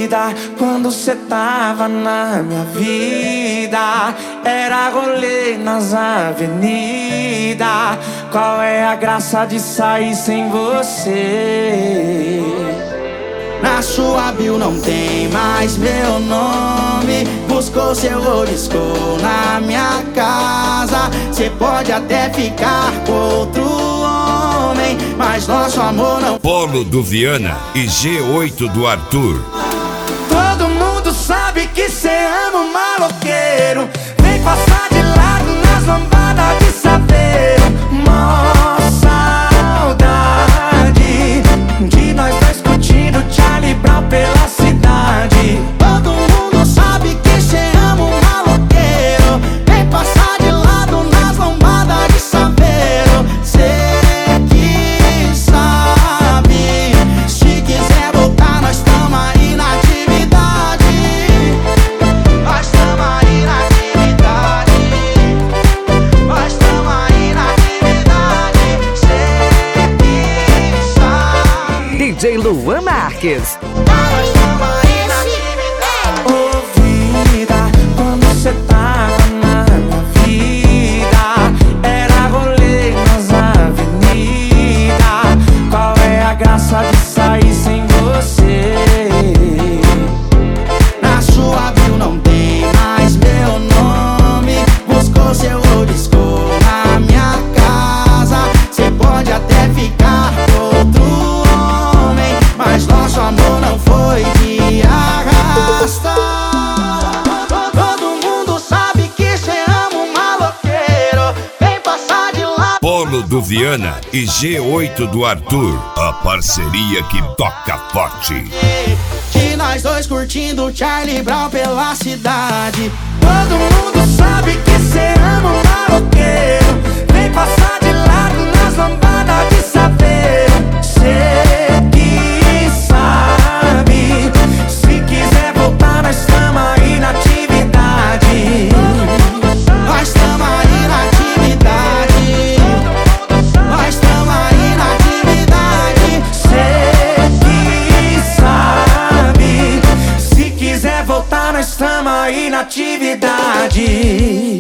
vida quando cê tava na minha vida. Era rolê nas avenidas. Qual é a graça de sair sem você? Na sua bio não tem mais meu nome. Buscou seu riscou na minha casa. Cê pode até ficar com outro homem, mas nosso amor não. Polo do Viana e G8 do Arthur. Todo mundo sabe que cê ama um maloqueiro. Vem passar de lado nas lambadas de saveiro. Mó saudade de nós dois curtindo Charlie Brown pela cidade. Todo mundo sabe que cê ama um maloqueiro. Vem passar de lado nas lambadas de saveiro. Cê que sabe, se quiser voltar nós tamo aí na atividade. Nós tamo aí na atividade. Nós tamo aí na atividade. Cê que sabe. DJ Luan Marques. Nós tamo aí na atividade. Ô vida, quando cê tava na minha vida, era rolê nas avenidas. Qual é a graça de sair sem você? Na sua bio não tem mais meu nome. Buscou seu riscou na minha casa. Cê pode até ficar com outro homem, mas nosso amor não foi de arrasta. Todo mundo sabe que cê ama um maloqueiro. Vem passar de lá. Polo do Viana e G8 do Arthur. A parceria que toca forte. De nós dois curtindo Charlie Brown pela cidade. Todo mundo sabe que cê ama um maloqueiro. Vem passar de lado nas lambadas de saveiro. Cê que sabe, se quiser voltar nós tamo aí na atividade. Nós tamo aí na atividade. Nós tamo aí na atividade. Cê que sabe, se quiser voltar nós tamo aí na atividade.